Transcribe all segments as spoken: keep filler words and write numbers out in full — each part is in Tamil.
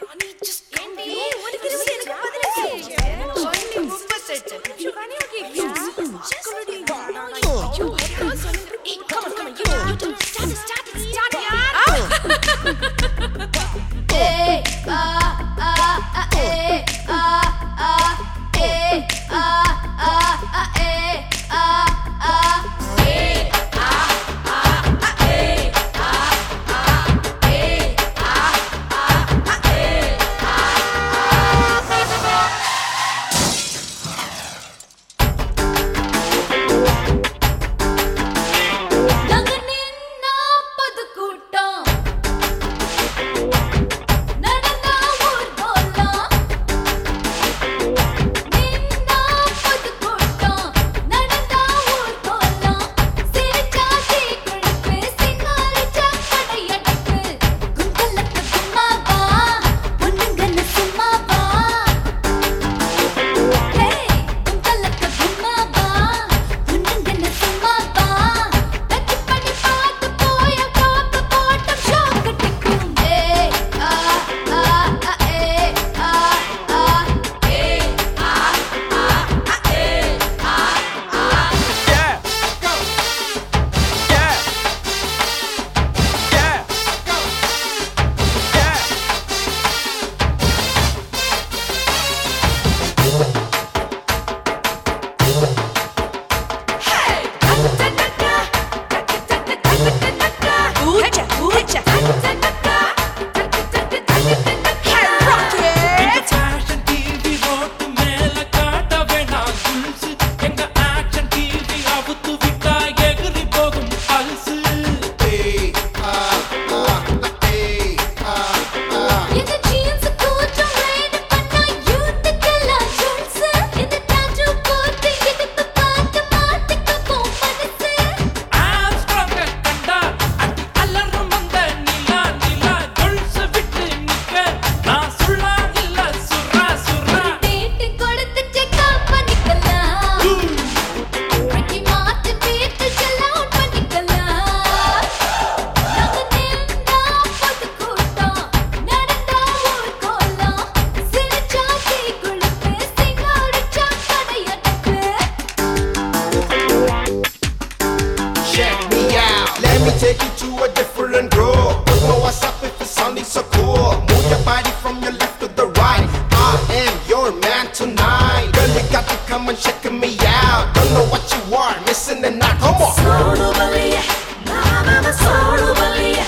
take you to a different group. Don't know what's up if it's sounding so cool. Move your body from your left to the right. I am your man tonight. Girl, you got to come and check me out. Don't know what you are, missing the night. Come on. Solo balia, mama, solo balia,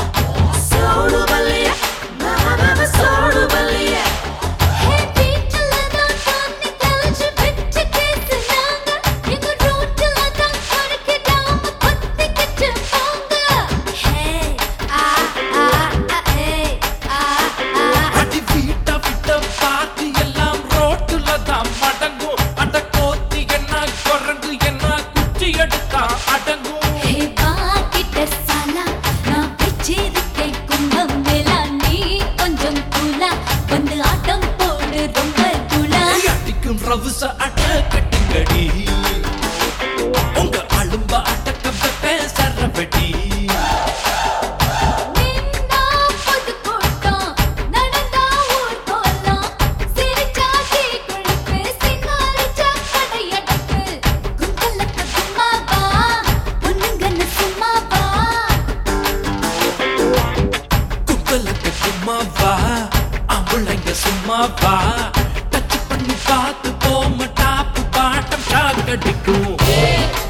solo balia, mama, solo balia. Hey, people, I don't want to tell you, but you can't say no. You go road till I don't want to get down, but they get to hunger. Hey, ah, ah, ah, hey, ah, ah. அடி வீட்ட விட்ட பாத்து எல்லாம் ரோட்டுல தான் மடங்கும். அட கோத்தி என்ன குரங்கு என்ன குச்சி எடுத்தா அடங்கும். Hey, பாக்கிட்ட சாலா, நான் பிச்சிருக்கேன் கும்பம் மேலா. நீ கொஞ்சம் கூலா, வந்து ஆட்டம் போடு ரொம்ப கூலா. அடிக்கும் ரவுச அட கட்டுங்கடி. உங்க அலும்ப அடக்க வைப்பேன் சரவடி. நின்னா பொது கூட்டம், நடந்தா ஊர் கோலம். சிரிச்சா தீ குளிப்பு, சிங்காரிச்சா கடையடைப்பு. கும்பலுக்கு கும்மாவா, பொண்ணுங்கன்னு சும்மாவா. கும்பலுக்கு சும்மாவா, ஆம்பளைங்க சும்மாவா. டச் பண்ணி பார்த்து போம டாப்பு பாட்டம் ஷாக் அடிக்கும்.